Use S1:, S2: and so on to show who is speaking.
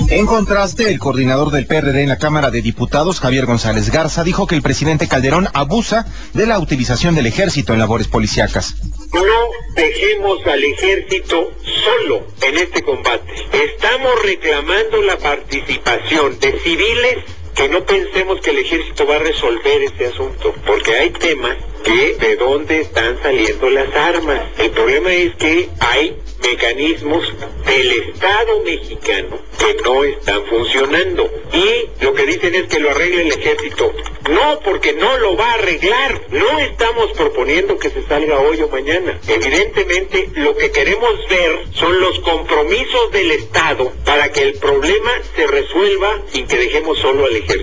S1: En contraste, el coordinador del PRD en la Cámara de Diputados, Javier González Garza, dijo que el presidente Calderón abusa de la utilización del ejército en labores policíacas.
S2: No dejemos al ejército solo en este combate. Estamos reclamando la participación de civiles, que no pensemos que el ejército va a resolver este asunto, porque hay temas que de dónde están saliendo las armas. El problema es que hay mecanismos del Estado mexicano que no están funcionando, y lo que dicen es que lo arregle el ejército. No, porque no lo va a arreglar. No estamos proponiendo que se salga hoy o mañana. Evidentemente, lo que queremos ver son los compromisos del Estado para que el problema se resuelva sin que dejemos solo al ejército.